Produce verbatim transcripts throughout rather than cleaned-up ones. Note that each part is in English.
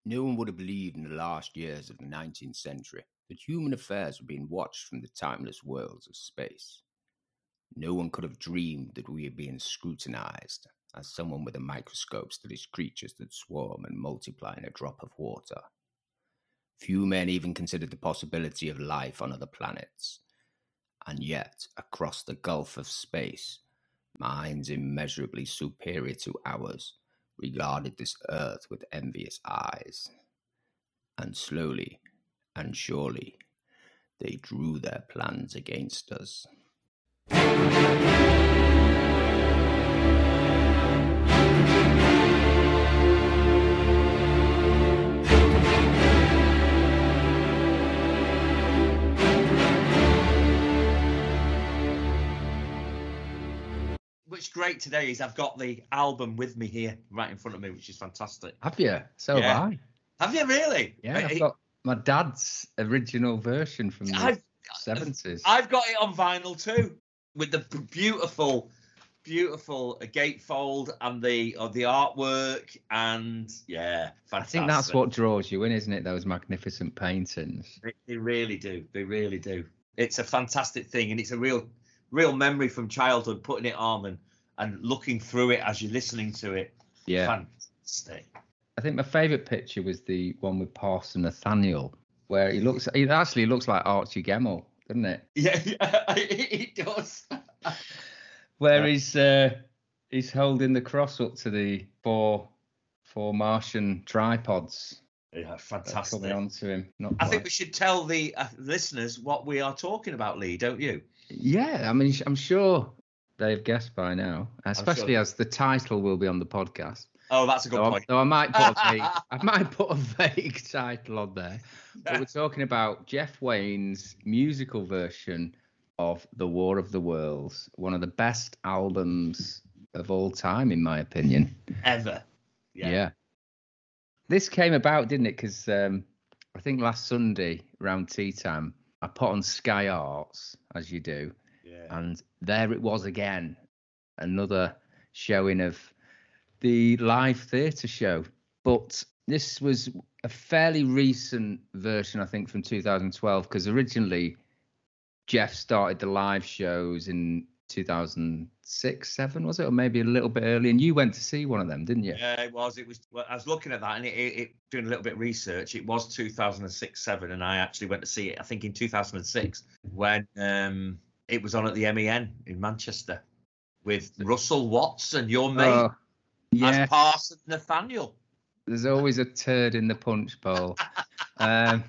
No one would have believed in the last years of the nineteenth century that human affairs were being watched from the timeless worlds of space. No one could have dreamed that we are being scrutinized as someone with a microscope studies creatures that swarm and multiply in a drop of water. Few men even considered the possibility of life on other planets. And yet, across the gulf of space, minds immeasurably superior to ours regarded this earth with envious eyes. And slowly and surely, they drew their plans against us. What's great today is I've got the album with me here, right in front of me, which is fantastic. Have you? So Yeah. have I. Have you really? Yeah, I've It- got my dad's original version from the I've, seventies. I've got it on vinyl too, with the beautiful, beautiful gatefold and the or the artwork, and yeah, fantastic. I think that's what draws you in, isn't it? Those magnificent paintings. They, they really do. They really do. It's a fantastic thing, and it's a real, real memory from childhood. Putting it on and and looking through it as you're listening to it. Yeah. Fantastic. I think my favourite picture was the one with Parson Nathaniel, where he looks. He actually looks like Archie Gemmill, doesn't it? Yeah, yeah, it does. Where Yeah. he's uh, he's holding the cross up to the four four Martian tripods. Yeah, that are fantastic. coming onto him. Not I think quite. we should tell the uh, listeners what we are talking about, Lee, don't you? Yeah, I mean, I'm sure they've guessed by now, especially sure. as the title will be on the podcast. Oh, that's a good Though I, point. though I might put a vague, I might put a vague title on there. But we're talking about Jeff Wayne's musical version of The War of the Worlds, one of the best albums of all time, in my opinion. Ever. Yeah. Yeah. This came about, didn't it? Because um, I think last Sunday around tea time, I put on Sky Arts, as you do. Yeah. And there it was again, another showing of the live theatre show. But this was a fairly recent version, I think, from two thousand twelve, because originally Jeff started the live shows in two thousand six, seven, was it? Or maybe a little bit early. And you went to see one of them, didn't you? Yeah, it was. It was. Well, I was looking at that and it, it, it doing a little bit of research. It was two thousand six, seven, and I actually went to see it. I think in two thousand six when um, it was on at the M E N in Manchester with Russell Watson, your mate, Oh, yeah. as Parson Nathaniel. There's always a turd in the punch bowl. um,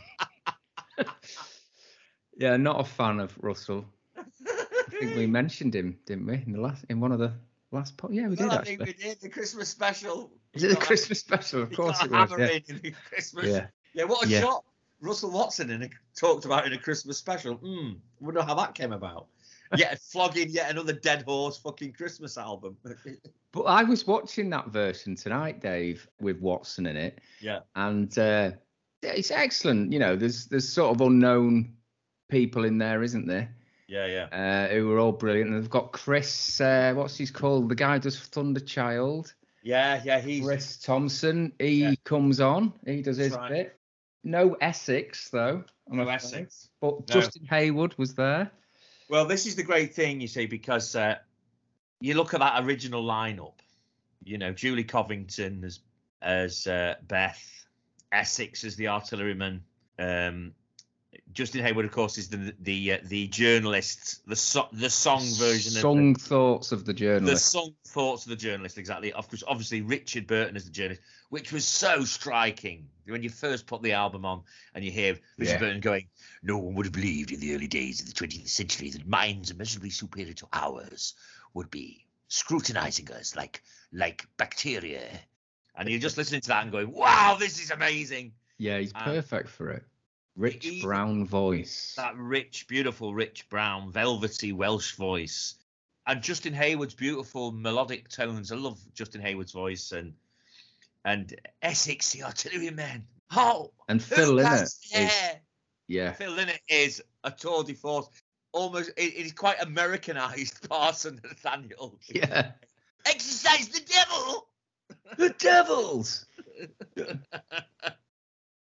yeah, not a fan of Russell. I think we mentioned him, didn't we? In the last, in one of the last po- yeah, we did Well, I actually. think we did the Christmas special. Is it the Christmas special? Of He course got it was. hammered Yeah. in the Christmas. Yeah. Yeah, what a Yeah. shot. Russell Watson in a, talked about in a Christmas special. Hmm, wonder how that came about. Yet flogging yet another dead horse fucking Christmas album. But I was watching that version tonight, Dave, with Watson in it, Yeah. and uh, yeah, it's excellent. You know, there's there's sort of unknown people in there, isn't there? Yeah, yeah. Uh, who are all brilliant. And they've got Chris, uh, what's he's called? The guy who does Thunder Child. Yeah, yeah, he's Chris Thompson. He Yeah. comes on. He does his That's right. bit. No Essex though. I'm no afraid. Essex. But No. Justin Hayward was there. Well, this is the great thing, you see, because uh, you look at that original lineup. You know, Julie Covington as as uh, Beth, Essex as the artilleryman. Um, Justin Hayward, of course, is the the uh, the journalist, the so, the song version Song of thoughts of the the, the journalist. song thoughts of the journalist. Exactly. Of course, obviously Richard Burton as the journalist, which was so striking when you first put the album on and you hear Richard Yeah. Burton going, "No one would have believed in the early days of the twentieth century that minds immeasurably superior to ours would be scrutinizing us like like bacteria." And you're just listening to that and going, "Wow, this is amazing." Yeah, he's Um, perfect for it. Rich he- brown voice. That rich, beautiful, rich brown, velvety Welsh voice. And Justin Hayward's beautiful melodic tones. I love Justin Hayward's voice. And and Essex, the artilleryman. Oh, And who Phil Lynott has is- hair? Yeah. Phil Lynott is a tour de force. Almost, it, it is quite Americanized Parson Nathaniel. Yeah. Exercise the devil. The Devils.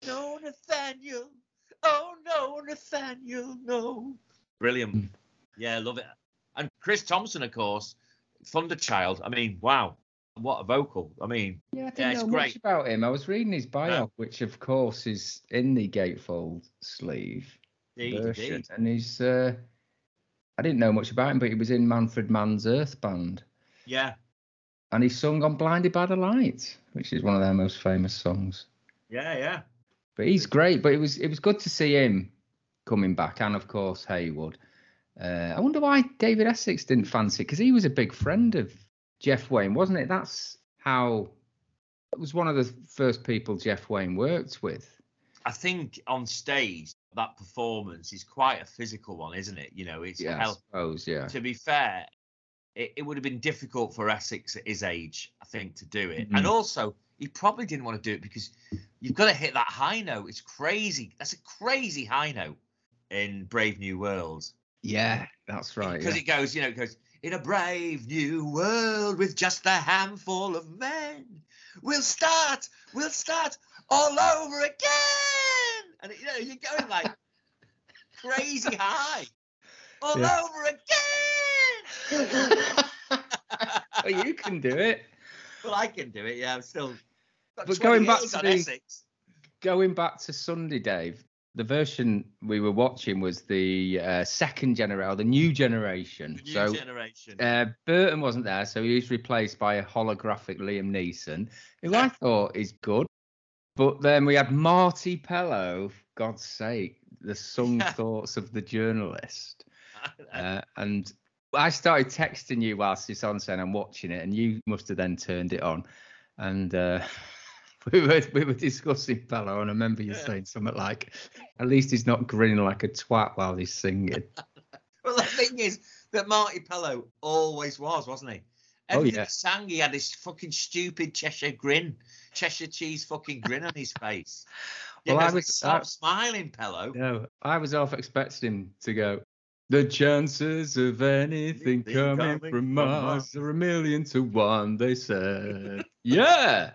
No, Nathaniel. Oh, no, Nathaniel, no. Brilliant. Mm. Yeah, love it. And Chris Thompson, of course, Thunderchild. I mean, wow. What a vocal. I mean, Yeah, I didn't yeah, it's know great. much about him. I was reading his bio, No. which of course is in the gatefold sleeve Indeed, version, indeed. and he's. Uh, I didn't know much about him, but he was in Manfred Mann's Earth Band, Yeah, and he sung on "Blinded by the Light," which is one of their most famous songs. yeah, yeah. But he's great. But it was it was good to see him coming back, and of course Haywood. Uh, I wonder why David Essex didn't fancy it, because he was a big friend of Jeff Wayne, wasn't it? That's how. It was one of the first people Jeff Wayne worked with. I think on stage, that performance is quite a physical one, isn't it? You know, it's Yeah, hell. I suppose, yeah. To be fair, it, it would have been difficult for Essex at his age, I think, to do it. Mhm. And also, he probably didn't want to do it because you've got to hit that high note. It's crazy. That's a crazy high note in Brave New World. Yeah, that's right. Because yeah. it goes, you know, it goes, in a brave new world with just a handful of men, we'll start, we'll start all over again. And, you know, you're going like crazy high. All Yeah. over again. Well, you can do it. Well, I can do it. Yeah, I'm still. Got But twenty going back years to on the- Essex. Going back to Sunday, Dave, the version we were watching was the uh, second generation, the new generation. The new so generation. uh, Burton wasn't there, so he was replaced by a holographic Liam Neeson, who I thought is good. But then we had Marty Pellow, for God's sake, the sung Yeah. thoughts of the journalist. Uh, and I started texting you whilst it's on, saying I'm watching it, and you must have then turned it on. And uh, we were we were discussing Pellow, and I remember you Yeah. saying something like, "At least he's not grinning like a twat while he's singing." Well, the thing is that Marty Pellow always was, wasn't he? Oh, Everything yeah. he sang, he had this fucking stupid Cheshire grin, Cheshire cheese fucking grin on his face. You Well, know, I it's like, was- stop I- smiling, Pellow. No, I was half expecting him to go, "The chances of anything Anything coming coming from from Mars Mars." are a million to one," they said. Yeah.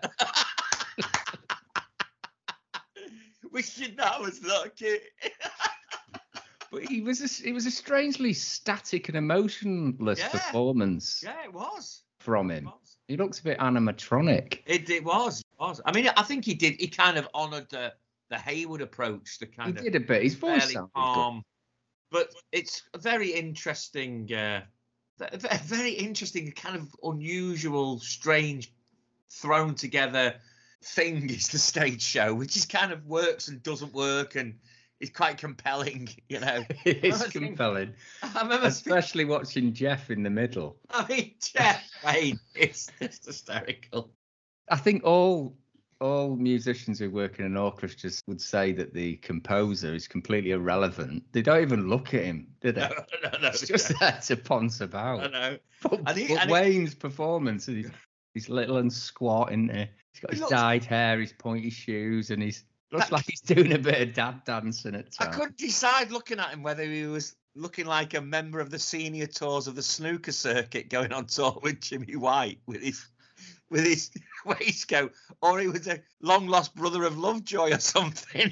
Wishing I was lucky. But he was a, it was a strangely static and emotionless Yeah. performance Yeah, it was. from It him. was. He looked a bit animatronic. It, it was. It was. I mean, I think he did. He kind of honoured the the Haywood approach, the He kind of did a bit. His voice fairly sounded calm. But it's a very interesting, uh, ve- ve- very interesting, kind of unusual, strange, thrown together thing is the stage show, which is kind of works and doesn't work, and is quite compelling, you know. good. It's I think- compelling, I remember, especially watching Jeff in the middle. I mean, Jeff Wayne, it's, it's hysterical. I think all all musicians who work in an orchestra would say that the composer is completely irrelevant. They don't even look at him, do they? No, no, no. It's just there to ponce I about. know. But, And he- but and he- Wayne's performance, he's, he's little and squat, isn't he? He's got He his looks- dyed hair, his pointy shoes, and he's looks That- like he's doing a bit of dad dancing at I times. couldn't decide looking at him whether he was looking like a member of the senior tours of the snooker circuit going on tour with Jimmy White with his with his waistcoat, or he was a long lost brother of Lovejoy or something.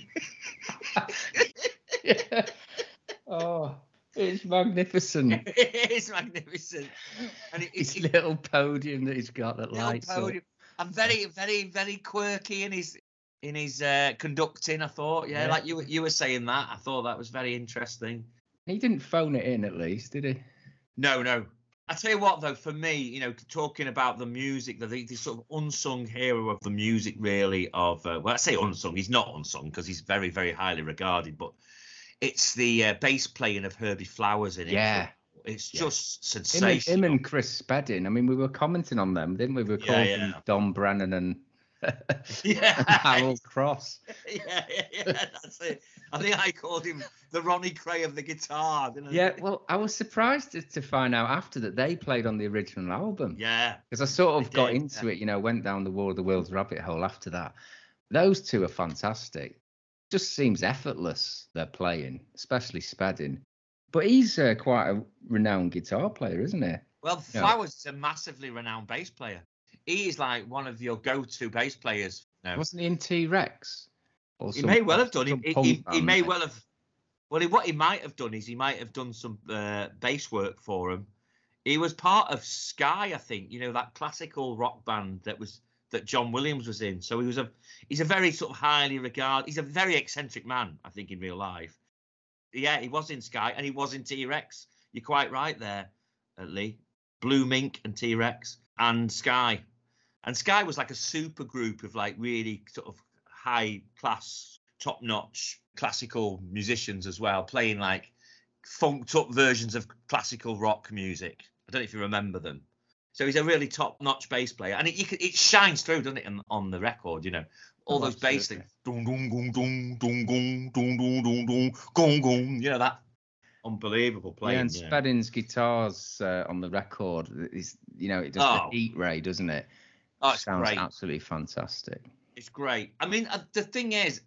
Yeah. Oh, it's magnificent. It is magnificent. And it, His it, little podium that he's got that little lights up. podium. And very, very, very quirky in his in his uh, conducting. I thought, yeah, Yeah. like you were- you were saying that. I thought that was very interesting. He didn't phone it in, at least, did he? No, no. I tell you what, though, for me, you know, talking about the music, the, the sort of unsung hero of the music, really, of, uh, well, I say unsung, he's not unsung because he's very, very highly regarded, but it's the uh, bass playing of Herbie Flowers in it. Yeah. It's Yeah. just Him and, sensational. him and Chris Spedding. I mean, we were commenting on them, didn't we? We were Yeah, calling yeah. Don Brennan and, Yeah. and Harold Cross. yeah, yeah, yeah, that's it. I think I called him the Ronnie Cray of the guitar. Didn't I? Yeah, well, I was surprised to, to find out after that they played on the original album. Yeah. Because I sort of They got did, into yeah. it, you know, went down the War of the Worlds rabbit hole after that. Those two are fantastic. Just seems effortless, they're playing, especially Spedding. But he's uh, quite a renowned guitar player, isn't he? Well, Yeah. Flowers is a massively renowned bass player. He is like one of your go-to bass players. No. Wasn't he in T-Rex? Or He some, may well have done. some He, punk he, he band. may well have. Well, he, what he might have done is he might have done some uh, bass work for him. He was part of Sky, I think. You know, that classical rock band that was that John Williams was in. So he was a he's a very sort of highly regarded. He's a very eccentric man, I think, in real life. Yeah, he was in Sky and he was in T-Rex. You're quite right there, uh, Lee. Blue Mink and T-Rex and Sky. And Sky was like a super group of like really sort of high class, top notch classical musicians as well, playing like funked up versions of classical rock music. I don't know if you remember them. So he's a really top notch bass player, and it you can, it shines through, doesn't it, on, on the record? You know, all Oh, those bass absolutely. things, dun, dun, dun, dun, dun, dun, dun, dun, dun, dun, gung, gung. You know, that unbelievable playing. Yeah, and you know. Spedding's guitars uh, on the record is, you know, it does Oh. the heat ray, doesn't it? Oh, it's Sounds great. absolutely fantastic. It's great. I mean, uh, the thing is,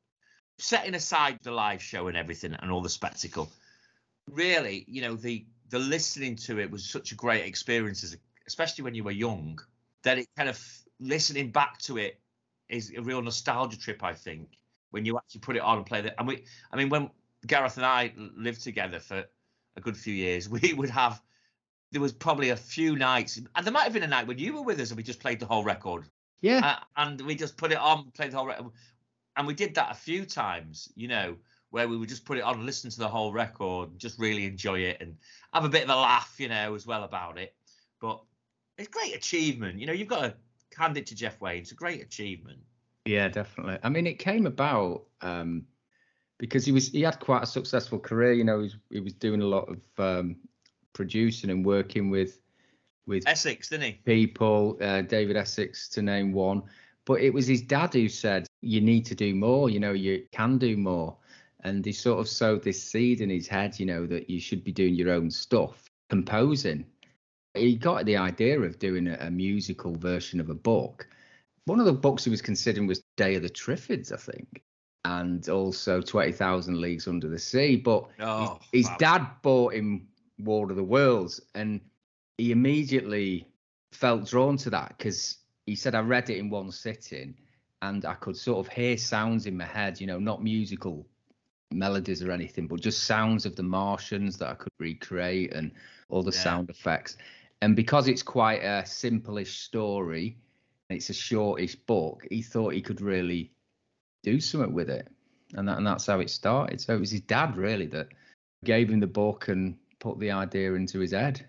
setting aside the live show and everything and all the spectacle, really, you know, the the listening to it was such a great experience, as, especially when you were young, that it kind of listening back to it is a real nostalgia trip, I think, when you actually put it on and play that. And we, I mean, when Gareth and I lived together for a good few years, we would have, there was probably a few nights, and there might have been a night when you were with us and we just played the whole record. Yeah. Uh, and we just put it on, played the whole record. And we did that a few times, you know, where we would just put it on and listen to the whole record, and just really enjoy it and have a bit of a laugh, you know, as well about it. But it's a great achievement. You know, you've got to hand it to Jeff Wayne. It's a great achievement. Yeah, definitely. I mean, it came about um, because he was he had quite a successful career. You know, he was, he was doing a lot of um, producing and working with with Essex, didn't he? people, uh, David Essex to name one. But it was his dad who said, you need to do more, you know, you can do more. And he sort of sowed this seed in his head, you know, that you should be doing your own stuff, composing. He got the idea of doing a, a musical version of a book. One of the books he was considering was Day of the Triffids, I think, and also twenty thousand Leagues Under the Sea. But Oh, his, his wow. dad bought him War of the Worlds, and he immediately felt drawn to that because he said, I read it in one sitting and I could sort of hear sounds in my head, you know, not musical melodies or anything, but just sounds of the Martians that I could recreate and all the Yeah. sound effects. And because it's quite a simple-ish story, and it's a shortish book, he thought he could really do something with it. And that, and that's how it started. So it was his dad really that gave him the book and put the idea into his head.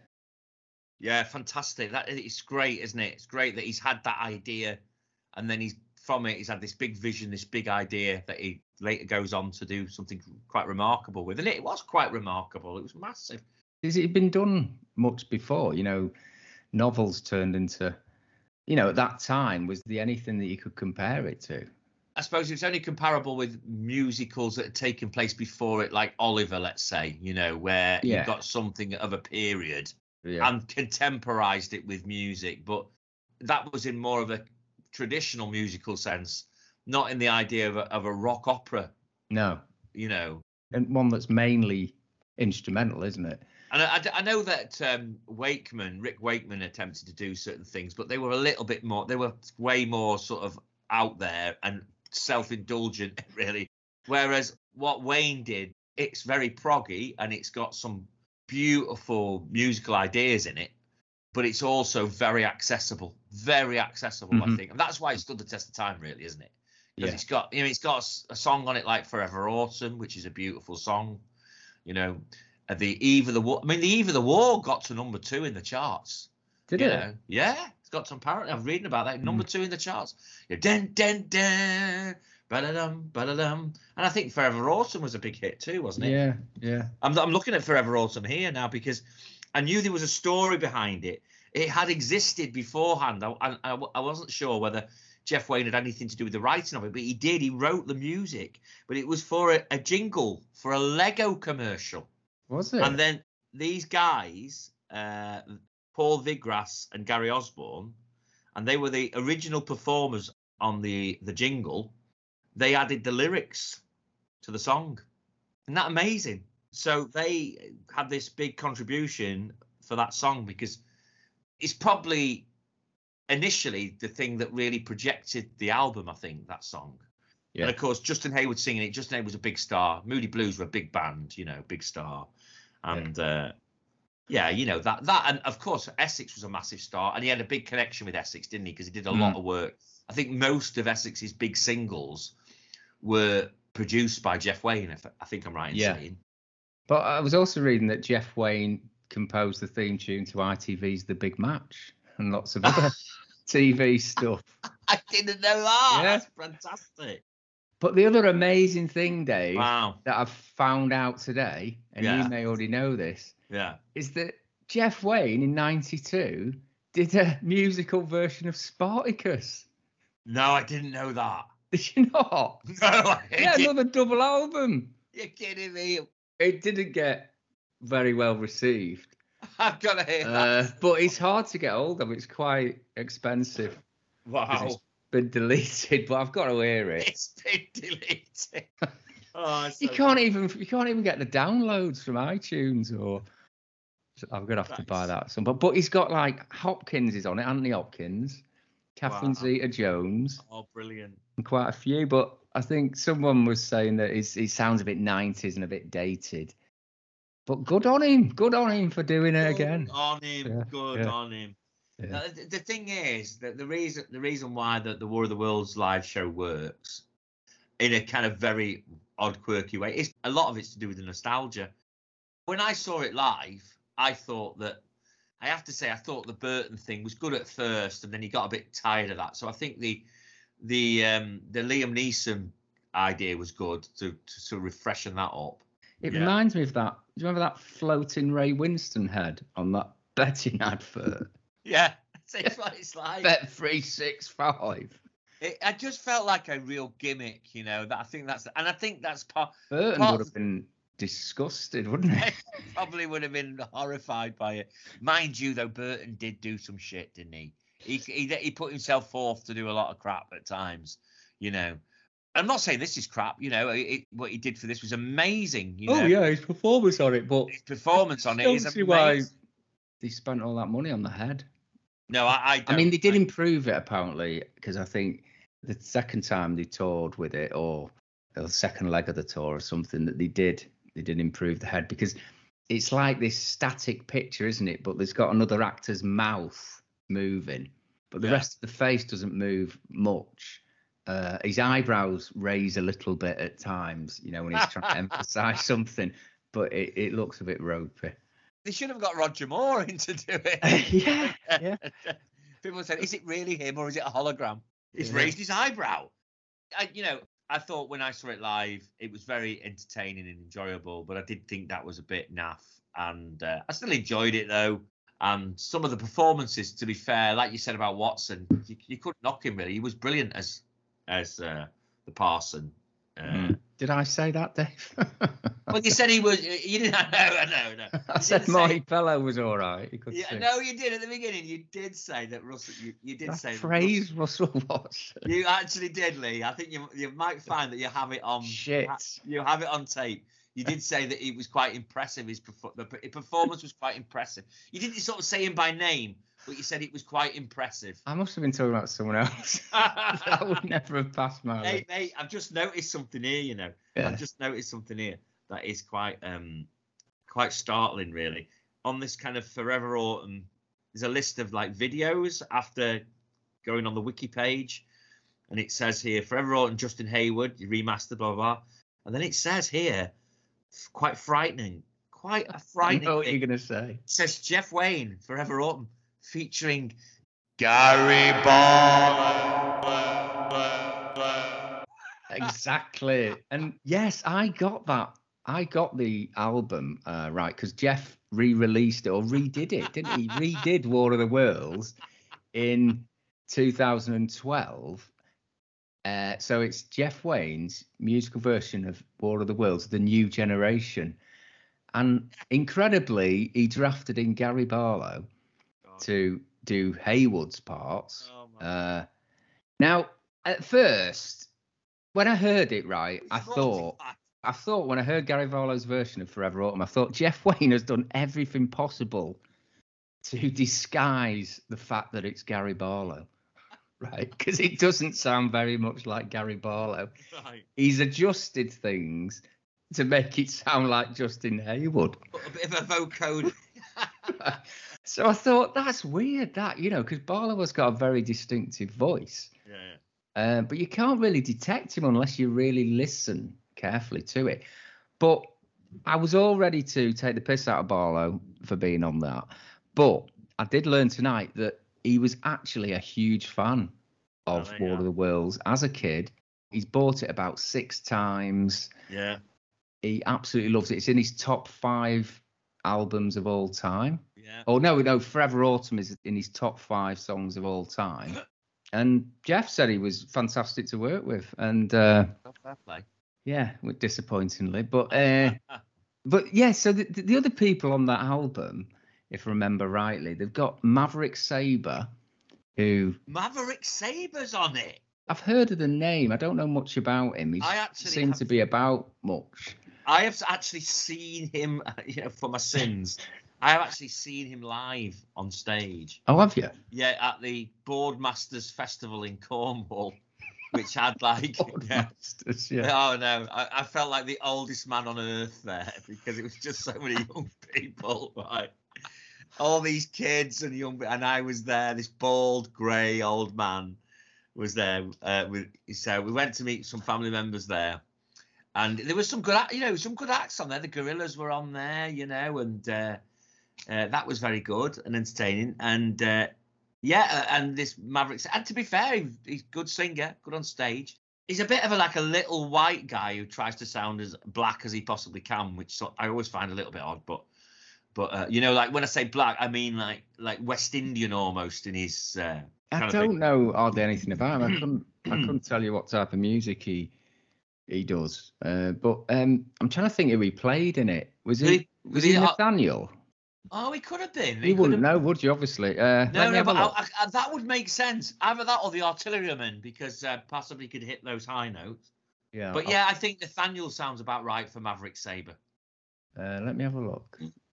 Yeah, fantastic. That it's great, isn't it? It's great that he's had that idea, and then he's from it. He's had this big vision, this big idea that he later goes on to do something quite remarkable with. And it was quite remarkable. It was massive. Has it been done much before? You know, novels turned into, you know, at that time, was there anything that you could compare it to? I suppose it's only comparable with musicals that had taken place before it, like Oliver, let's say, you know, where Yeah. you've got something of a period Yeah. and contemporized it with music. But that was in more of a traditional musical sense, not in the idea of a, of a rock opera, No. you know. And one that's mainly instrumental, isn't it? And I, I know that um, Wakeman, Rick Wakeman attempted to do certain things, but they were a little bit more, they were way more sort of out there and self-indulgent, really. Whereas what Wayne did, it's very proggy and it's got some beautiful musical ideas in it, but it's also very accessible, very accessible, Mhm. I think. And that's why it stood the test of time, really, isn't it? Because Yeah. it's got, you know, it's got a song on it like Forever Autumn, which is a beautiful song, you know. Uh, the Eve of the War, I mean, the Eve of the War got to number two in the charts. Did you it? know? Yeah, it's got some parity. I'm reading about that. Number Mm. two in the charts. Yeah, den den den, ba-da-dum, ba-da-dum. And I think Forever Autumn was a big hit too, wasn't it? Yeah, yeah. I'm, I'm looking at Forever Autumn here now because I knew there was a story behind it. It had existed beforehand. I, I, I wasn't sure whether Jeff Wayne had anything to do with the writing of it, but he did. He wrote the music, but it was for a, a jingle for a Lego commercial. Was it? And then these guys, uh, Paul Vigras and Gary Osborne, and they were the original performers on the, the jingle. They added the lyrics to the song. Isn't that amazing? So they had this big contribution for that song because it's probably initially the thing that really projected the album, I think, that song. Yeah. And of course, Justin Hayward singing it. Justin Hayward was a big star. Moody Blues were a big band, you know, big star. And yeah, uh, yeah you know, that, that, and of course, Essex was a massive star. And he had a big connection with Essex, didn't he? Because he did a mm. lot of work. I think most of Essex's big singles were produced by Jeff Wayne, if I think I'm right in yeah. saying. But I was also reading that Jeff Wayne composed the theme tune to I T V's The Big Match and lots of other T V stuff. I didn't know that. Yeah. That's fantastic. But the other amazing thing, Dave, wow. that I've found out today, and yeah. you may already know this, yeah, is that Jeff Wayne in ninety-two did a musical version of Spartacus. No, I didn't know that. Did you not? No, I Yeah, another double album. You're kidding me. It didn't get very well received. I've got to hear uh, that. But it's hard to get hold of. It's quite expensive. Wow. It's been deleted, but I've got to hear it. It's been deleted. Oh, you can't even you can't even get the downloads from iTunes, or so I'm gonna have That's... to buy that some. But but he's got like Hopkins is on it, Anthony Hopkins, Catherine wow. Zeta-Jones. Oh, brilliant! And quite a few. But I think someone was saying that he's, he sounds a bit nineties and a bit dated. But good on him. Good on him for doing it good again. Good on him. Yeah, good yeah. on him. Yeah. Now, the, the thing is that the reason the reason why the, the War of the Worlds live show works in a kind of very odd, quirky way is a lot of it's to do with the nostalgia. When I saw it live, I thought that I have to say I thought the Burton thing was good at first, and then he got a bit tired of that. So I think the the um, the Liam Neeson idea was good to to sort of refreshen that up. It yeah. reminds me of that. Do you remember that floating Ray Winston head on that betting advert? Yeah, that's what it's like. Bet three six five. It, I just felt like a real gimmick, you know. That I think that's, and I think that's part. Burton part would have been disgusted, wouldn't he? Probably would have been horrified by it. Mind you, though, Burton did do some shit, didn't he? He he, he put himself forth to do a lot of crap at times, you know. I'm not saying this is crap, you know. It, what he did for this was amazing. You know? Oh yeah, his performance on it, but his performance on it is amazing. Why they spent all that money on the head. No, I. I, I mean, they did I, improve it apparently, because I think the second time they toured with it, or the second leg of the tour, or something, that they did they did improve the head, because it's like this static picture, isn't it? But there's got another actor's mouth moving, but the yeah. rest of the face doesn't move much. Uh, his eyebrows raise a little bit at times, you know, when he's trying to emphasise something, but it, it looks a bit ropey. They should have got Roger Moore in to do it. yeah, yeah. People said, is it really him or is it a hologram? He's yeah. raised his eyebrow. I, you know, I thought when I saw it live, it was very entertaining and enjoyable, but I did think that was a bit naff. And uh, I still enjoyed it, though. And some of the performances, to be fair, like you said about Watson, you, you couldn't knock him, really. He was brilliant as as uh, the parson. Uh, mm. Did I say that, Dave? Well, you said he was. You didn't. No, no, no. I said Marty Pellow was all right. He could yeah, sing. No, you did at the beginning. You did say that Russell. You, you did that say phrase that Russell, Russell Watson. You actually did, Lee. I think you you might find that you have it on. Shit. You have it on tape. You did say that he was quite impressive. His the performance was quite impressive. You didn't sort of say him by name, but you said it was quite impressive. I must have been talking about someone else. That would never have passed my Hey, lips. mate, I've just noticed something here, you know. Yeah. I've just noticed something here that is quite um quite startling, really. On this kind of Forever Autumn, there's a list of like videos after going on the wiki page, and it says here Forever Autumn, Justin Hayward, remastered, blah, blah, blah. And then it says here, quite frightening, quite a frightening I know what thing. you're going to say. It says Jeff Wayne, Forever Autumn, featuring Gary Barlow. Exactly. And yes, I got that. I got the album uh, right, because Jeff re-released it or redid it, didn't he? Redid War of the Worlds in two thousand twelve. Uh, so it's Jeff Wayne's musical version of War of the Worlds, The New Generation. And incredibly, he drafted in Gary Barlow God. to do Hayward's parts. Oh, uh, now, at first, when I heard it, right, I thought, I thought when I heard Gary Barlow's version of Forever Autumn, I thought Jeff Wayne has done everything possible to disguise the fact that it's Gary Barlow. right? Because it doesn't sound very much like Gary Barlow. Right. He's adjusted things to make it sound like Justin Hayward. Put a bit of a vocode. So I thought that's weird, that, you know, because Barlow has got a very distinctive voice. Yeah. Uh, but you can't really detect him unless you really listen carefully to it. But I was all ready to take the piss out of Barlow for being on that. But I did learn tonight that he was actually a huge fan of Oh, War yeah. of the Worlds as a kid. He's bought it about six times. Yeah. He absolutely loves it. It's in his top five albums of all time. Yeah. Oh, no, no, Forever Autumn is in his top five songs of all time. And Jeff said he was fantastic to work with. And uh, Oh, fair play. yeah, disappointingly. But uh, but yeah, so the, the other people on that album, if I remember rightly, they've got Maverick Sabre, who Maverick Sabre's on it. I've heard of the name. I don't know much about him. He I actually seems have- to be about much. I have actually seen him, you know, for my sins. I have actually seen him live on stage. Oh, have you? Yeah, at the Boardmasters Festival in Cornwall, which had like, yeah. Masters, yeah. Oh no, I, I felt like the oldest man on earth there because it was just so many young people, right? All these kids and young, and I was there. This bald, grey old man was there. Uh, with so we went to meet some family members there, and there was some good, act- you know, some good acts on there. The Gorillas were on there, you know, and uh, uh, that was very good and entertaining. And uh, yeah, uh, and this Maverick, and to be fair, he, he's a good singer, good on stage. He's a bit of a like a little white guy who tries to sound as black as he possibly can, which so, I always find a little bit odd, but. But uh, you know, like when I say black, I mean like like West Indian almost in his. Uh, I kind of don't thing. know hardly anything about him. I couldn't I couldn't tell you what type of music he he does. Uh, but um, I'm trying to think who he played in it. Was Was he he- was, was he he, uh, Nathaniel? Oh, he could have been. You could wouldn't have... know, would you? Obviously. Uh, No, let me no, have a but look. I, I, that would make sense. Either that or the artilleryman, because uh, possibly could hit those high notes. yeah. But yeah, I think Nathaniel sounds about right for Maverick Sabre. Uh, let me have a look.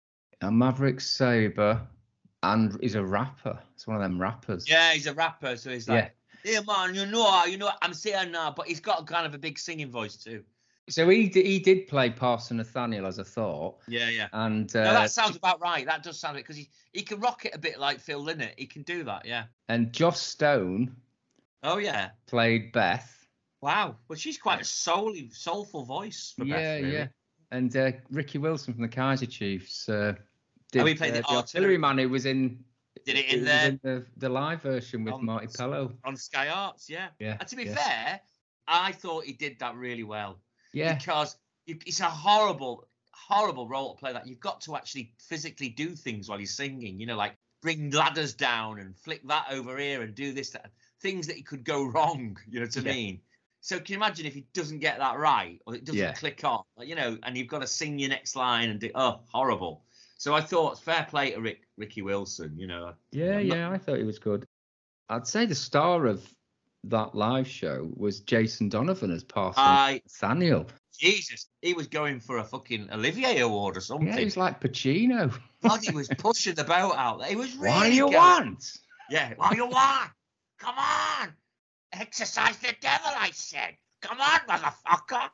A Maverick Sabre, and he's a rapper. It's one of them rappers. Yeah, he's a rapper, so he's like, yeah, man, you know, you know, I'm saying now, but he's got kind of a big singing voice too. So he d- he did play Parson Nathaniel, as I thought, Yeah, yeah. and uh, No, that sounds about right. That does sound it because he, he can rock it a bit like Phil Lynott. He can do that, yeah. and Joss Stone Oh yeah. played Beth. Wow. Well, she's quite a soul, soulful voice for yeah, Beth, really. yeah. And uh, Ricky Wilson from the Kaiser Chiefs uh, did Oh, he played the uh, artillery. man who was in Did it who in was there in the, the live version with On- Marty Pello. on Sky Arts, yeah. Yeah, And to be yeah. fair, I thought he did that really well Yeah, because you, it's a horrible, horrible role to play. That you've got to actually physically do things while you're singing. You know, like bring ladders down and flick that over here and do this, that, things that could go wrong. You know what I Yeah. mean? So can you imagine if he doesn't get that right or it doesn't Yeah. click on, like, you know, and you've got to sing your next line and do, oh, horrible. So I thought fair play to Rick, Ricky Wilson, you know. yeah, I'm not- yeah. I thought he was good. I'd say the star of that live show was Jason Donovan as Parson I, Nathaniel. Jesus, he was going for a fucking Olivier Award or something. Yeah, he was like Pacino. God, he was pushing the boat out there. He was really What do you going- want? Yeah, what do you want? Come on. Exercise the devil, I said. Come on, motherfucker.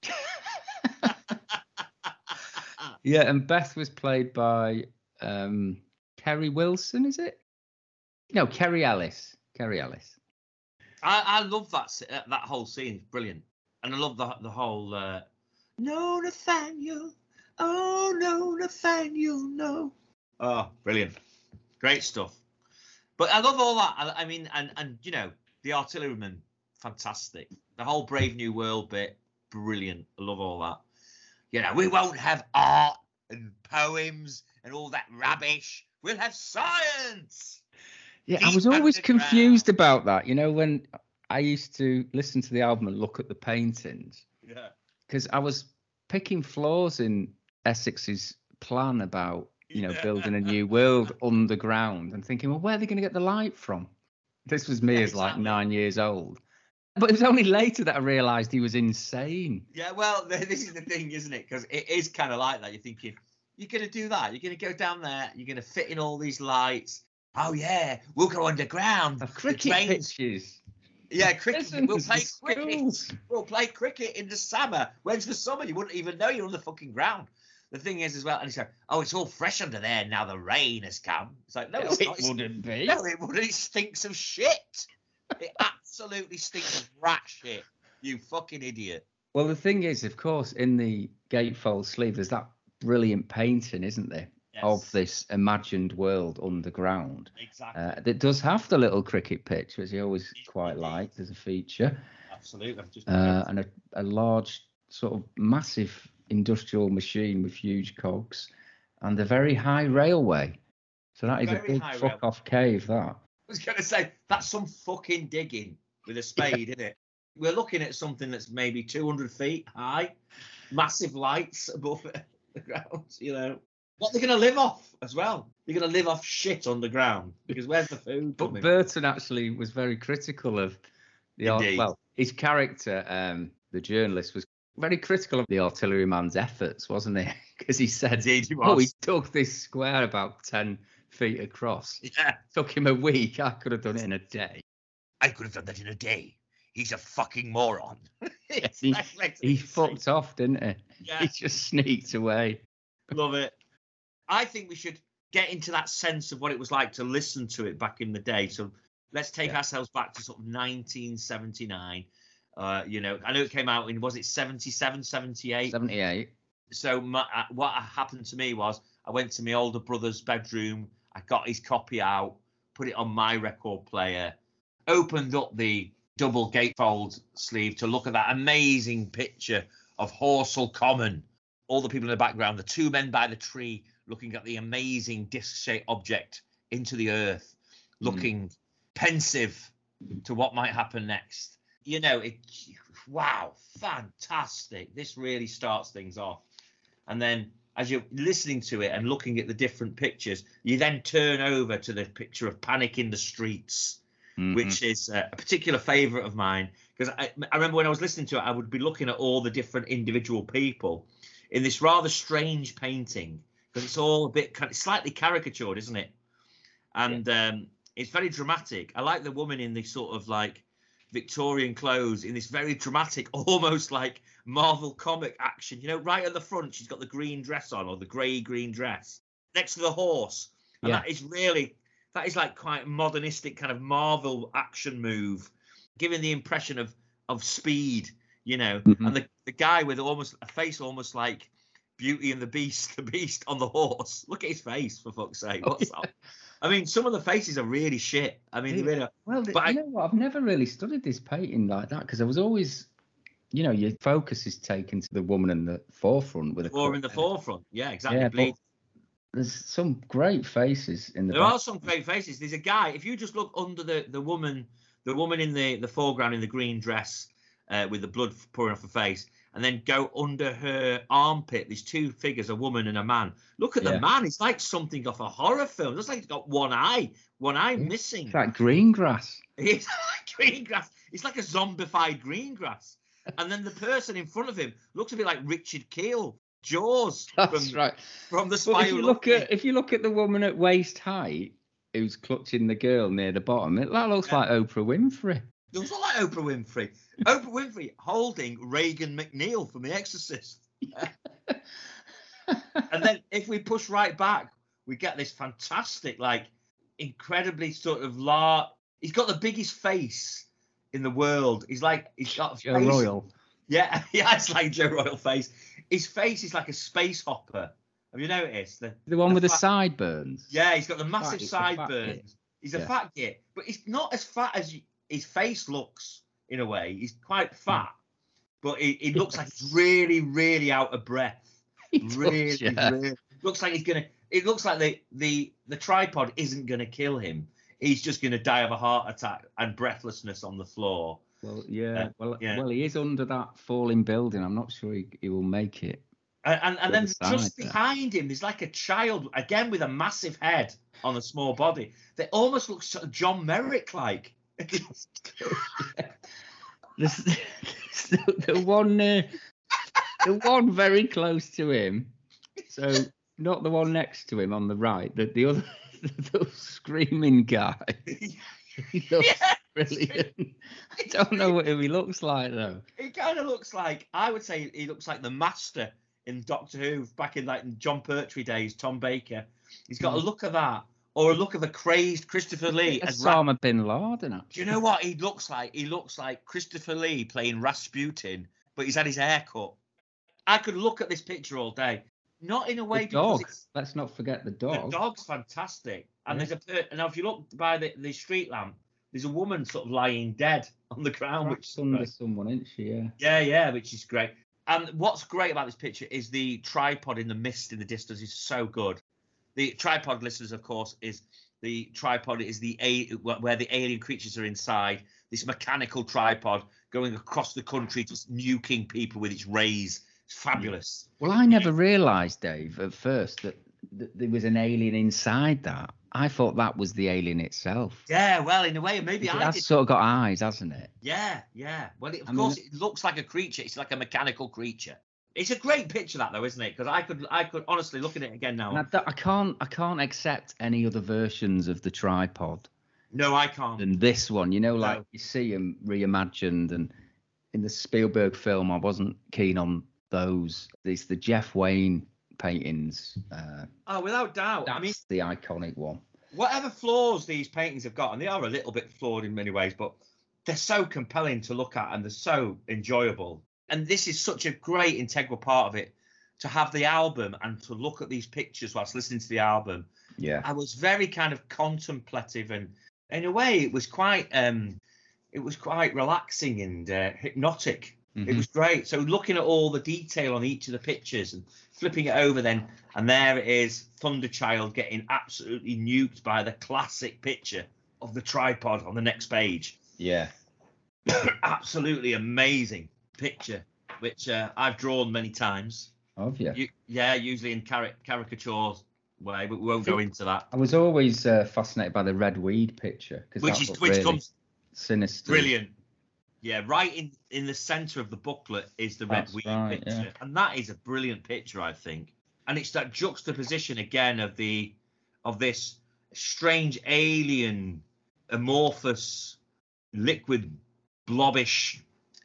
Yeah, and Beth was played by um, Kerry Wilson, is it? No, Kerry Ellis. Kerry Ellis. I, I love that se- uh, that whole scene. It's brilliant. And I love the the whole uh, no Nathaniel. Oh no Nathaniel, no. Oh, brilliant. Great stuff. But I love all that. I, I mean, and and you know, the artilleryman, fantastic. The whole Brave New World bit, brilliant. I love all that. You know, we won't have art and poems and all that rubbish. We'll have science. Yeah, I Deep was always underground. confused about that. You know, when I used to listen to the album and look at the paintings, Yeah. because I was picking flaws in Essex's plan about, you know, Yeah. building a new world underground and thinking, well, where are they going to get the light from? This was me Yeah, as like exactly. nine years old. But it was only later that I realised he was insane. Yeah, well, this is the thing, isn't it? Because it is kind of like that. You're thinking, you're going to do that. You're going to go down there. You're going to fit in all these lights. oh yeah, we'll go underground. A cricket trains- pitches. Yeah, cricket. We'll play Prisons, cricket. schools. We'll play cricket in the summer. When's the summer? You wouldn't even know you're on the fucking ground. The thing is, as well, and he said, "Oh, it's all fresh under there now. The rain has come." It's like, no, No, it's it not. It's- wouldn't be. No, it wouldn't. It stinks of shit. It absolutely stinks of rat shit. You fucking idiot. Well, the thing is, of course, in the gatefold sleeve, there's that brilliant painting, isn't there, Yes. of this imagined world underground. Exactly. Uh, that does have the little cricket pitch, which I always quite Indeed. liked as a feature, Absolutely. I've just uh, and a, a large, sort of massive industrial machine with huge cogs, and a very high railway. So that is Very a big high fuck railway. off cave, that. I was going to say, that's some fucking digging with a spade, isn't it? We're looking at something that's maybe two hundred feet high, massive lights above the ground, you know. What they're going to live off as well. They're going to live off shit underground because where's the food But coming? Burton actually was very critical of the art. Indeed. Well, his character, um, the journalist, was very critical of the artilleryman's efforts, wasn't he? Because he said, Indeed he "Oh, he was. dug this square about ten feet across. Yeah, Took him a week. I could have done it in a day." I could have done that in a day. He's a fucking moron. It's he, like- like- he fucked off, didn't he? Yeah. He just sneaked away. Love it. I think we should get into that sense of what it was like to listen to it back in the day. So let's take Yeah. ourselves back to sort of nineteen seventy-nine. Uh, you know, I know it came out in, was it seventy-seven, seventy-eight? seventy-eight. So my, uh, what happened to me was I went to my older brother's bedroom. I got his copy out, put it on my record player, opened up the double gatefold sleeve to look at that amazing picture of Horsell Common. All the people in the background, the two men by the tree looking at the amazing disc-shaped object into the earth, looking pensive to what might happen next. You know, it. Wow, fantastic. This really starts things off. And then as you're listening to it and looking at the different pictures, you then turn over to the picture of Panic in the Streets, Mhm. which is uh, a particular favourite of mine. Because I, I remember when I was listening to it, I would be looking at all the different individual people in this rather strange painting, because it's all a bit kind of slightly caricatured, isn't it? And um, it's very dramatic. I like the woman in this sort of like Victorian clothes in this very dramatic, almost like Marvel comic action. You know, right at the front, she's got the green dress on, or the grey green dress, next to the horse. And Yeah. that is really, that is like quite a modernistic kind of Marvel action move, giving the impression of of speed, you know. Mhm. And the, the guy with almost a face almost like Beauty and the Beast, the Beast on the horse. Look at his face, for fuck's sake. Oh, What's that? I mean, some of the faces are really shit. I mean, they really are. Well, th- But you I- know what? I've never really studied this painting like that, because I was always, you know, your focus is taken to the woman in the forefront with a Or cut in the head. forefront. Yeah, exactly. Yeah, Bleed. but there's some great faces in the There back. are some great faces. There's a guy. If you just look under the, the woman, the woman in the, the foreground in the green dress uh, with the blood pouring off her face, and then go under her armpit, there's two figures, a woman and a man. Look at Yeah. the man. It's like something off a horror film. It looks like he's got one eye, one eye Yeah. missing. It's like green grass. It's like green grass. It's like a zombified green grass. And then the person in front of him looks a bit like Richard Keel, Jaws. That's from, right. From the But Spy if Who you Loved look Me. at if you look at the woman at waist height who's clutching the girl near the bottom, it that looks Yeah. like Oprah Winfrey. Doesn't look like Oprah Winfrey. Oprah Winfrey holding Reagan McNeil from The Exorcist. And then if we push right back, we get this fantastic, like, incredibly sort of large. He's got the biggest face in the world. He's like, he's got a Joe face. Royal. Yeah, yeah, it's like Joe Royal face. His face is like a space hopper. Have you noticed? The, The one with the fat- sideburns. Yeah, he's got the massive he's a fat sideburns. git. He's a Yeah. fat git, but he's not as fat as y- his face looks in a way. He's quite fat, but he, he looks like he's really, really out of breath. He does, Really, yeah. really looks like he's gonna. It looks like the the the tripod isn't gonna kill him. He's just gonna die of a heart attack and breathlessness on the floor. Well, yeah. Uh, well, yeah. well, he is under that falling building. I'm not sure he, he will make it. And and, and To then the side just there. behind him, there's like a child again with a massive head on a small body. They almost look sort of John Merrick like. This, the, the one, uh, the one very close to him. So not the one next to him on the right. The the other, the screaming guy. He looks Yeah, brilliant. I don't know what he looks like though. He kind of looks like, I would say he looks like the Master in Doctor Who back in like John Pertwee days, Tom Baker. He's got a look of that, or a look of a crazed Christopher Lee as Osama Ra- bin Laden. Actually. Do you know what he looks like? He looks like Christopher Lee playing Rasputin, but he's had his hair cut. I could look at this picture all day. Not in a way the because dog. it's, Let's not forget the dog. The dog's fantastic. And Yeah. there's a and now if you look by the, the street lamp, there's a woman sort of lying dead on the ground, which is under great. someone, isn't she? Yeah. Yeah, yeah, which is great. And what's great about this picture is the tripod in the mist in the distance is so good. The tripod, listeners, of course, is the tripod is the a where the alien creatures are inside this mechanical tripod going across the country, just nuking people with its rays. It's fabulous. Well, I never realised, Dave, at first that, that there was an alien inside that. I thought that was the alien itself. Yeah, well, in a way, maybe It I has did. sort of got eyes, hasn't it? Yeah, yeah. Well, it, of I mean, course, it looks like a creature. It's like a mechanical creature. It's a great picture, that though, isn't it? Because I could, I could honestly look at it again now. And I, th- I can't, I can't accept any other versions of the tripod No, I can't. than this one. You know, like No. you see them reimagined, and in the Spielberg film, I wasn't keen on those. It's the Jeff Wayne paintings. Uh, Oh, without doubt. that's I mean, the iconic one. whatever flaws these paintings have got, and they are a little bit flawed in many ways, but they're so compelling to look at and they're so enjoyable. And this is such a great integral part of it, to have the album and to look at these pictures whilst listening to the album. Yeah. I was very kind of contemplative, and in a way it was quite um it was quite relaxing and uh, hypnotic. Mm-hmm. It was great. So looking at all the detail on each of the pictures and flipping it over then, and there it is, Thunderchild getting absolutely nuked by the classic picture of the tripod on the next page. Yeah. Absolutely amazing picture, which uh, I've drawn many times. Have you? You, yeah, usually in cari- caricature way, but we won't go into that. I was always uh, fascinated by the red weed picture, because Which is which really comes sinister. brilliant. Yeah, right in, in the centre of the booklet is the red That's weed right, picture, yeah. and that is a brilliant picture, I think. And it's that juxtaposition again of the of this strange alien, amorphous, liquid, blobbish.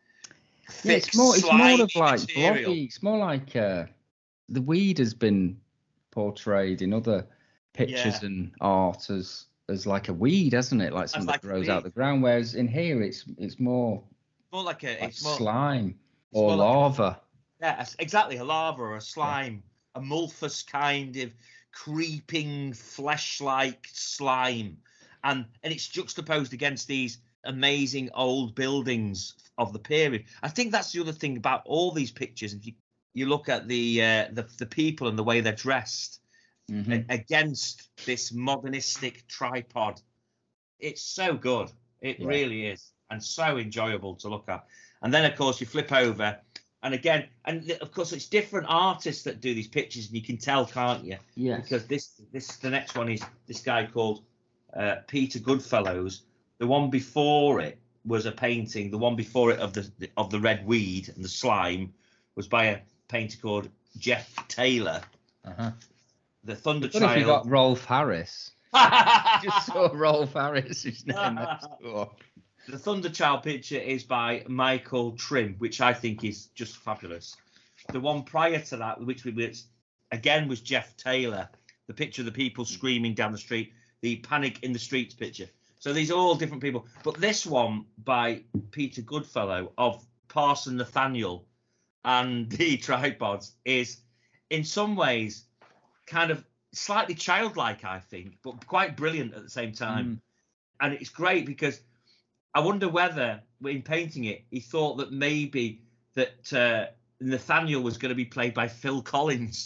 Yeah, it's thick, more, it's more of slimy like material. blobby. It's more like uh, the weed has been portrayed in other pictures Yeah. and art as as like a weed, hasn't it? Like something like that a grows out weed. the ground. Whereas in here, it's it's more More like a like it's more slime it's or more like a- lava. Yeah, it's exactly, a lava or a slime, a amorphous kind of creeping flesh-like slime, and and it's juxtaposed against these amazing old buildings of the period. I think that's the other thing about all these pictures. If you you look at the uh, the the people and the way they're dressed Mhm. a- against this modernistic tripod, it's so good. It Yeah. really is, and so enjoyable to look at. And then of course you flip over, and again, and th- of course it's different artists that do these pictures, and you can tell, can't you? Yes. Because this this the next one is this guy called uh, Peter Goodfellows. The one before it was a painting. The one before it of the of the red weed and the slime was by a painter called Jeff Taylor. Uh-huh. The Thunder What if you got Child. Rolf Harris? Just saw Rolf Harris's name next door. The Thunderchild picture is by Michael Trim, which I think is just fabulous. The one prior to that, which was again was Jeff Taylor, the picture of the people screaming down the street, the Panic in the Streets picture. So these are all different people. But this one by Peter Goodfellow of Parson Nathaniel and the Tripods is in some ways kind of slightly childlike, I think, but quite brilliant at the same time. Mm. And it's great because I wonder whether, in painting it, he thought that maybe that uh, Nathaniel was going to be played by Phil Collins.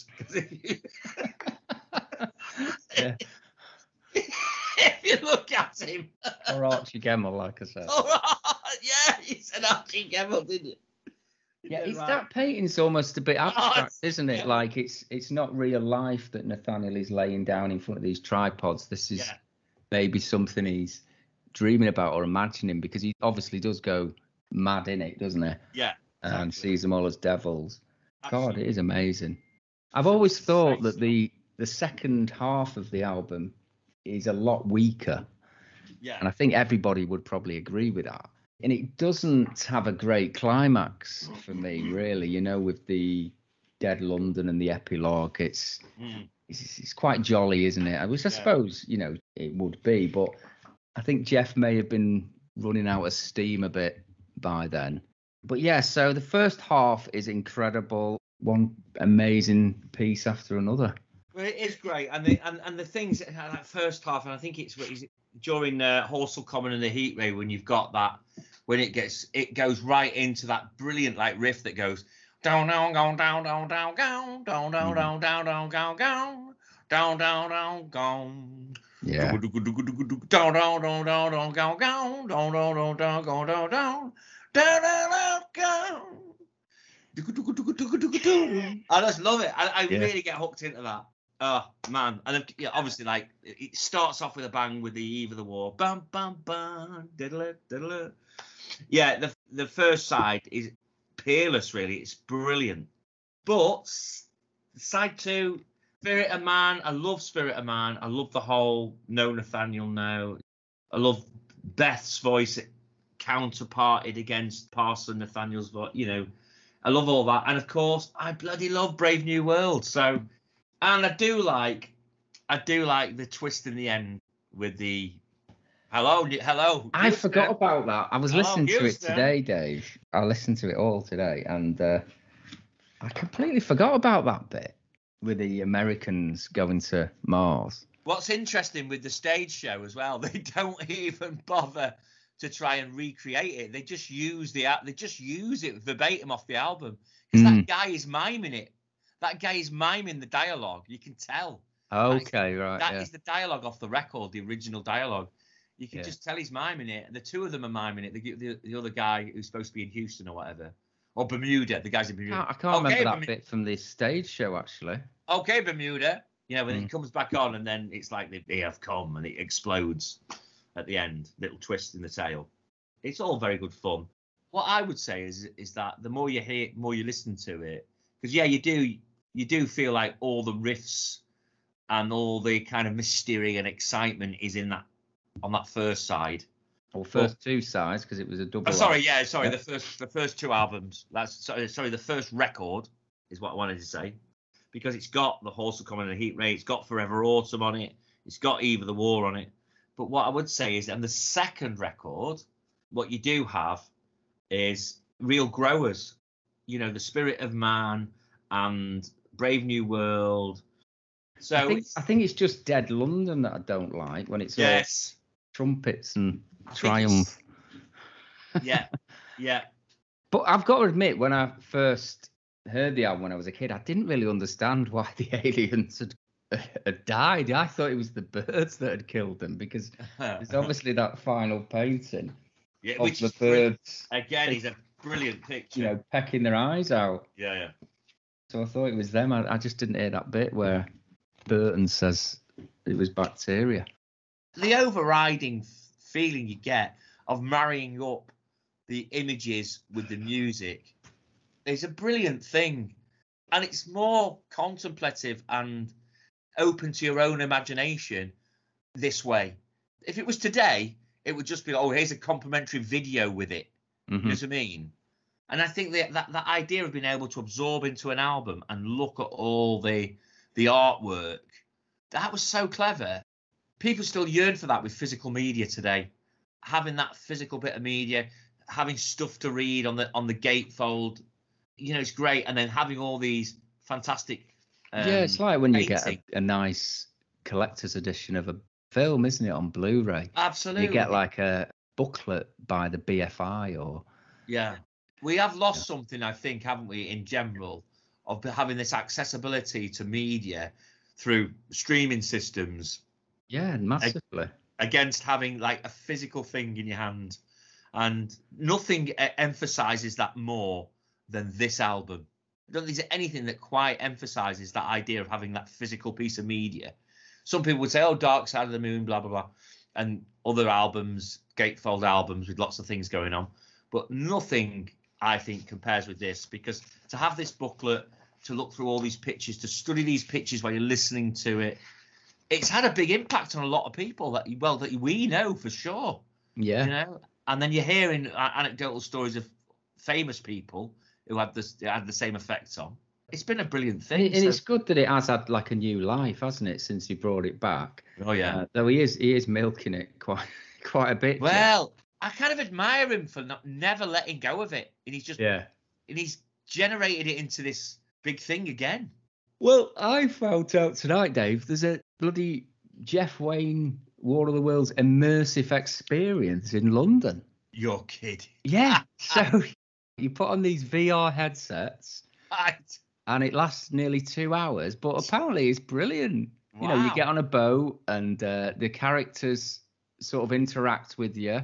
Yeah. If you look at him. Or Archie Gemmill, like I said. Oh, yeah, you said Archie Gemmill, didn't you? Yeah, it's right. that painting's almost a bit abstract, it's- isn't it? yeah. Like it's it's not real life that Nathaniel is laying down in front of these tripods. This is Yeah. maybe something he's dreaming about or imagining, because he obviously does go mad in it, doesn't he? Yeah. And exactly. sees them all as devils. God, Absolutely. it is amazing. I've always thought that the the second half of the album is a lot weaker. Yeah. And I think everybody would probably agree with that. And it doesn't have a great climax for me, really, you know, with the Dead London and the epilogue. It's mm. it's, it's quite jolly, isn't it? Which I yeah. suppose, you know, it would be. But I think Jeff may have been running out of steam a bit by then. But yeah, so the first half is incredible. One amazing piece after another. Well, it is great. And the, and, and the things, that first half, and I think it's during uh, Horsell Common and the Heat Ray, when you've got that, when it gets, it goes right into that brilliant like riff that goes down, down, down, down, down, down, down, down, down, down, down, down, down, down, down, down, down, down. Yeah. Down, down, down, down, down, down, down, down, down, down, down, down, down, down, down, down, down. I just love it. I, I yeah. really get hooked into that. Oh man, and yeah, obviously, like it starts off with a bang with the Eve of the War. Bam, bam, bam, diddle diddle. Yeah, the the first side is peerless. Really, it's brilliant. But side two, Spirit of Man. I love Spirit of Man. I love the whole No Nathaniel No. I love Beth's voice counterparted against Parson Nathaniel's voice. You know, I love all that, and of course, I bloody love Brave New World. So. And I do like, I do like the twist in the end with the, hello, hello. I Houston. forgot about that. I was hello, listening to Houston. it today, Dave. I listened to it all today, and uh, I completely forgot about that bit with the Americans going to Mars. What's interesting with the stage show as well, they don't even bother to try and recreate it. They just use the, they just use it verbatim off the album because mm. that guy is miming it. That guy is miming the dialogue. You can tell. Okay, that right. That yeah. is the dialogue off the record, the original dialogue. You can yeah. just tell he's miming it. And the two of them are miming it. The, the, the other guy who's supposed to be in Houston or whatever. Or Bermuda. The guy's in Bermuda. I can't okay, remember that Bermuda. bit from the stage show, actually. Okay, Bermuda. You know, when mm. it comes back on and then it's like they have come and it explodes at the end. Little twist in the tail. It's all very good fun. What I would say is is that the more you hear, more you listen to it. Because, yeah, you do... You do feel like all the riffs and all the kind of mystery and excitement is in that on that first side. Or first but, two sides, because it was a double. Oh, sorry, yeah, sorry. Yeah. The first, the first two albums. That's sorry, sorry. The first record is what I wanted to say, because it's got the Horsell Common and the Heat Ray. It's got Forever Autumn on it. It's got Eve of the War on it. But what I would say is, and the second record, what you do have is real growers. You know, the Spirit of Man and Brave New World. So I think, I think it's just Dead London that I don't like when it's yes. all trumpets and triumph. Yeah, yeah. But I've got to admit, when I first heard the album when I was a kid, I didn't really understand why the aliens had, had died. I thought it was the birds that had killed them, because there's obviously that final painting yeah, of which the is birds. Again, it's a brilliant picture. You know, pecking their eyes out. Yeah, yeah. So I thought it was them. I, I just didn't hear that bit where Burton says it was bacteria. The overriding feeling you get of marrying up the images with the music is a brilliant thing. And it's more contemplative and open to your own imagination this way. If it was today, it would just be, oh, here's a complimentary video with it. Mm-hmm. You know what I mean? And I think that, that that idea of being able to absorb into an album and look at all the the artwork, that was so clever. People still yearn for that with physical media today. Having that physical bit of media, having stuff to read on the on the gatefold, you know, it's great. And then having all these fantastic um, yeah, it's like when painting. you get a, a nice collector's edition of a film, isn't it, on Blu-ray? Absolutely. You get like a booklet by the B F I or yeah. We have lost yeah. something, I think, haven't we, in general, of having this accessibility to media through streaming systems. Yeah, massively. Against having like a physical thing in your hand. And nothing emphasizes that more than this album. I don't think there's anything that quite emphasizes that idea of having that physical piece of media. Some people would say, oh, Dark Side of the Moon, blah, blah, blah. And other albums, gatefold albums with lots of things going on. But nothing, I think, compares with this, because to have this booklet, to look through all these pictures, to study these pictures while you're listening to it, it's had a big impact on a lot of people that well that we know for sure. Yeah. You know, and then you're hearing anecdotal stories of famous people who had this had the same effects on. It's been a brilliant thing, and, and so. it's good that it has had like a new life, hasn't it, since he brought it back? Oh yeah. Uh, though he is he is milking it quite quite a bit. Well, Jeff. I kind of admire him for not never letting go of it, and he's just yeah, and he's generated it into this big thing again. Well, I found out tonight, Dave, there's a bloody Jeff Wayne War of the Worlds immersive experience in London. You're kidding. Yeah. So you put on these V R headsets right. and it lasts nearly two hours, but apparently it's brilliant. Wow. You know, you get on a boat and uh, the characters sort of interact with you.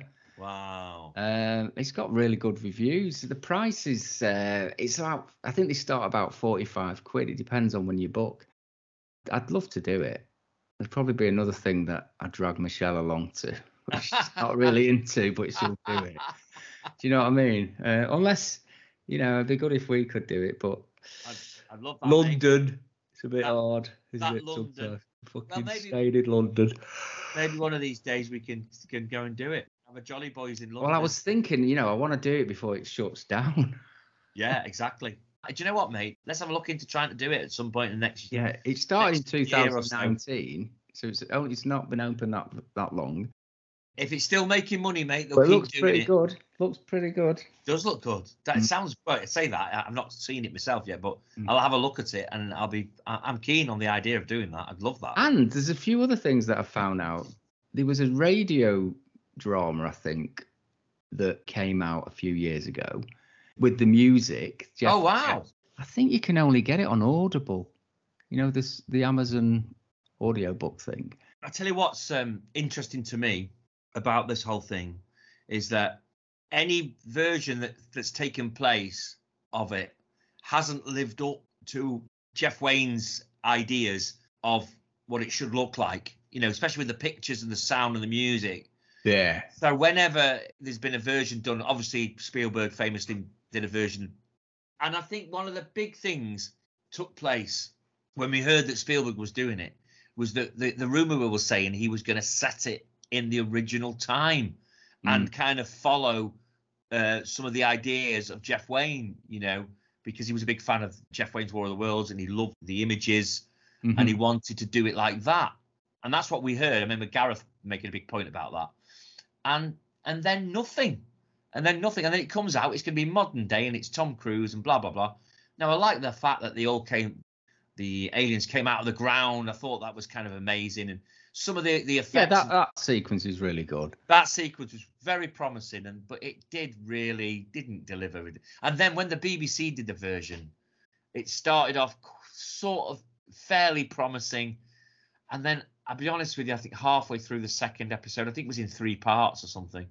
Wow. Um, it's got really good reviews. The price is, uh, it's about, I think they start about forty-five quid. It depends on when you book. I'd love to do it. There'd probably be another thing that I'd drag Michelle along to, which she's not really into, but she'll do it. Do you know what I mean? Uh, unless, you know, it'd be good if we could do it, but I'd, I'd love that. London, Mate. it's a bit that, hard, isn't that it? London. Sometimes. Fucking well, maybe, stayed in London. Maybe one of these days we can can go and do it. Have a Jolly Boys in London. Well, I was thinking, you know, I want to do it before it shuts down. Yeah, exactly. Do you know what, mate? Let's have a look into trying to do it at some point in the next year. Yeah, it started in two thousand nineteen, so. so it's oh, it's not been open that that long. If it's still making money, mate, they'll but it keep looks doing pretty it. good. Looks pretty good. It does look good. That Mm. sounds. Well, I say that I've not seen it myself yet, but Mm. I'll have a look at it and I'll be. I- I'm keen on the idea of doing that. I'd love that. And there's a few other things that I found out. There was a radio drama, I think, that came out a few years ago with the music. Jeff- oh wow! I think you can only get it on Audible. You know, this the Amazon audiobook thing. I tell you what's um, interesting to me about this whole thing is that any version that, that's taken place of it hasn't lived up to Jeff Wayne's ideas of what it should look like, you know, especially with the pictures and the sound and the music. Yeah. So whenever there's been a version done, obviously Spielberg famously did a version. And I think one of the big things took place when we heard that Spielberg was doing it was that the, the rumor was saying he was going to set it in the original time Mm. and kind of follow uh, some of the ideas of Jeff Wayne, you know, because he was a big fan of Jeff Wayne's War of the Worlds and he loved the images Mhm. and he wanted to do it like that. And that's what we heard. I remember Gareth making a big point about that. And and then nothing. And then nothing. And then it comes out, it's going to be modern day and it's Tom Cruise and blah, blah, blah. Now, I like the fact that they all came, the aliens came out of the ground. I thought that was kind of amazing. And some of the, the effects. Yeah, that, that sequence is really good. That sequence was very promising, and but it did really didn't deliver. And then when the B B C did the version, it started off sort of fairly promising. And then I'll be honest with you, I think halfway through the second episode, I think it was in three parts or something,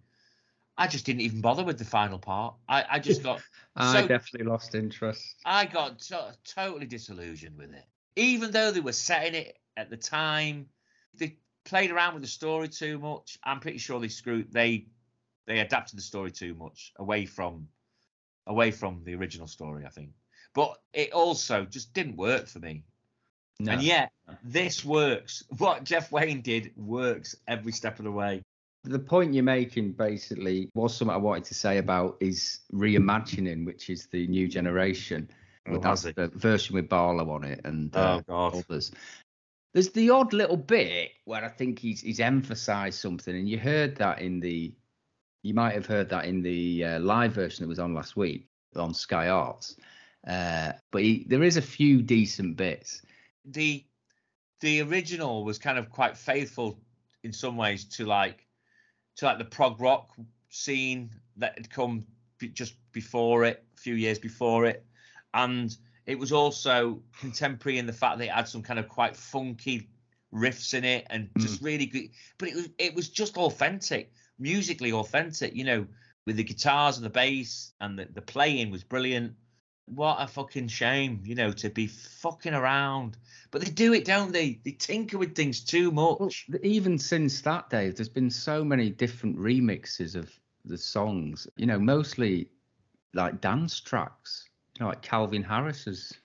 I just didn't even bother with the final part. I, I just got I so, definitely lost interest. I got to, totally disillusioned with it. Even though they were setting it at the time, they played around with the story too much. I'm pretty sure they screwed they they adapted the story too much away from away from the original story, I think. But it also just didn't work for me. No. And yet this works. What Jeff Wayne did works every step of the way. The point you're making basically was something I wanted to say about is reimagining, which is the new generation. Oh, With has that, it? the version with Barlow on it and uh, Oh, God. others. There's the odd little bit where I think he's he's emphasised something, and you heard that in the, you might have heard that in the uh, live version that was on last week on Sky Arts. Uh, but he, there is a few decent bits. The the original was kind of quite faithful in some ways to like to like the prog rock scene that had come be, just before it, a few years before it, and it was also contemporary in the fact that it had some kind of quite funky riffs in it and just mm. really good. But it was it was just authentic, musically authentic, you know, with the guitars and the bass and the, the playing was brilliant. What a fucking shame, you know, to be fucking around. But they do it, don't they? They tinker with things too much. Well, even since that day, there's been so many different remixes of the songs, you know, mostly like dance tracks. You know, like Calvin Harris's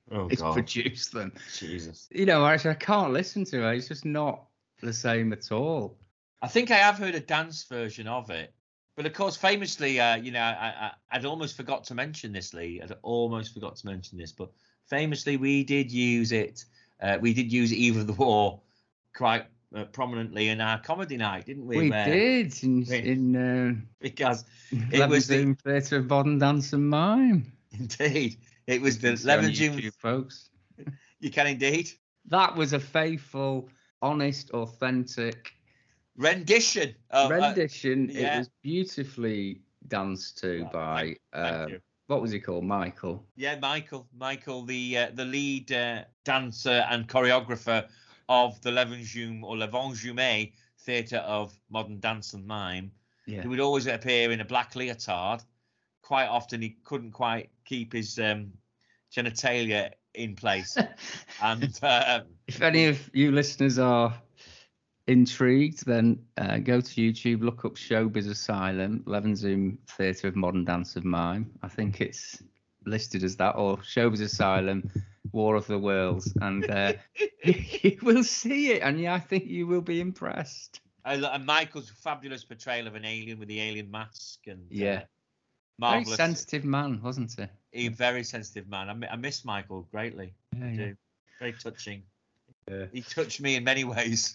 Oh, It's God. produced them. Jesus. You know, actually, I can't listen to it. It's just not the same at all. I think I have heard a dance version of it. But of course, famously, uh, you know, I, I, I'd almost forgot to mention this, Lee. I'd almost forgot to mention this. But famously, we did use it. Uh, we did use Eve of the War quite uh, prominently in our comedy night, didn't we? We Where, did in, we- in uh, because it was the, Levenshulme Theatre of Modern Dance and Mime. indeed, it was the It's on Levenshulme. YouTube, folks. You can indeed. That was a faithful, honest, authentic Rendition. Of, uh, rendition. yeah. It was beautifully danced to Well, by thank- thank uh, you. what was he called, Michael? Yeah, Michael. Michael, the uh, the lead uh, dancer and choreographer of the Levenshulme or Levenshulme Theatre of Modern Dance and Mime. Yeah, He would always appear in a black leotard. Quite often, he couldn't quite keep his um, genitalia in place. and uh, if any of you listeners are intrigued, then uh, go to YouTube, look up Showbiz Asylum, Levenshulme Theatre of Modern Dance and Mime. I think it's listed as that, or Showbiz Asylum, War of the Worlds, and uh, you will see it, and yeah, I think you will be impressed. and Michael's fabulous portrayal of an alien with the alien mask. and Yeah, uh, very marvelous. sensitive man, wasn't he? A very sensitive man. I, mi- I miss Michael greatly. Yeah, I yeah. do. Very touching. Yeah. He touched me in many ways.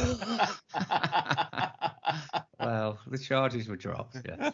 Well, the charges were dropped. Yeah.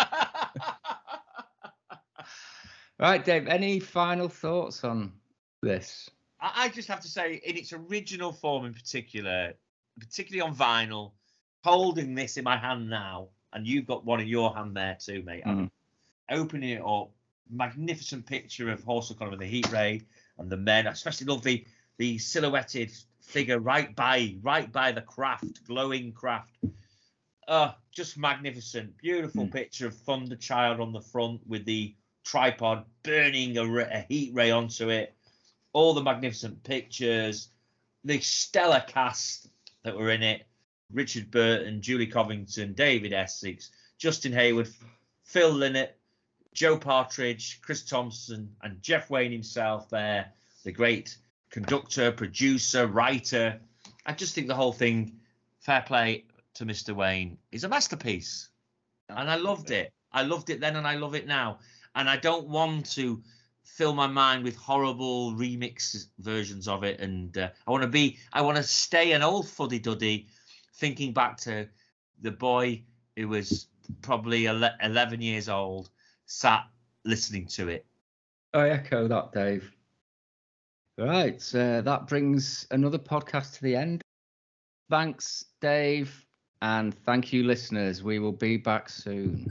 Right, Dave. Any final thoughts on this? I I just have to say, in its original form in particular, particularly on vinyl, holding this in my hand now, and you've got one in your hand there too, mate. I'm Mm. opening it up, magnificent picture of Horse O'Connor with the heat ray and the men. I especially love the the silhouetted figure right by right by the craft, glowing craft. Uh, just magnificent, beautiful Mm. picture of Thunder Child on the front with the tripod burning a, ra- a heat ray onto it. All the magnificent pictures, the stellar cast that were in it: Richard Burton, Julie Covington, David Essex, Justin Hayward, Phil Lynott, Joe Partridge, Chris Thompson, and Jeff Wayne himself there, the great conductor, producer, writer. I just think the whole thing, fair play to Mister Wayne, is a masterpiece. And I loved it. I loved it then and I love it now. And I don't want to fill my mind with horrible remix versions of it. And uh, I want to be, I want to stay an old fuddy-duddy, thinking back to the boy who was probably ele- eleven years old, sat listening to it. I echo that, Dave. Right, uh, that brings another podcast to the end. Thanks, Dave, and thank you, listeners. We will be back soon.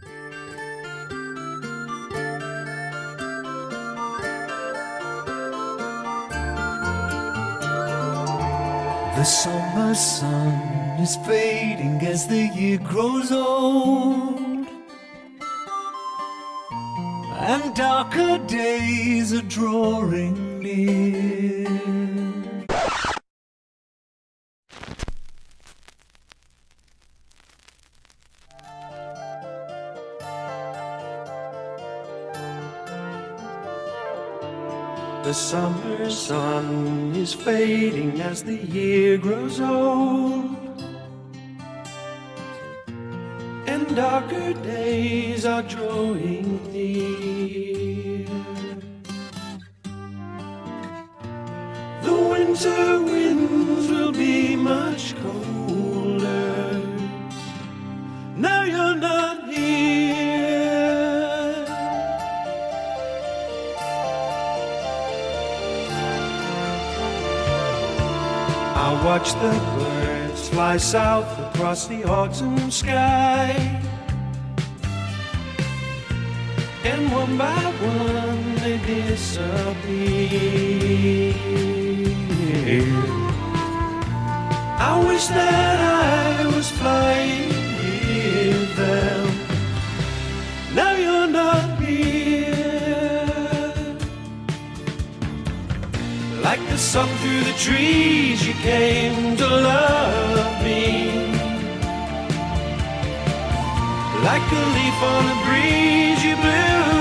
The summer sun is fading as the year grows old, and darker days are drawing near. The summer sun is fading as the year grows old, and darker days are drawing near. The winter winds will be much colder. Now you're not here. I watch the birds fly south across the autumn sky, and one by one they disappear. I wish that I was flying with them. Now you're not here. Like the sun through the trees, you came to love me. Like a leaf on the breeze, you blew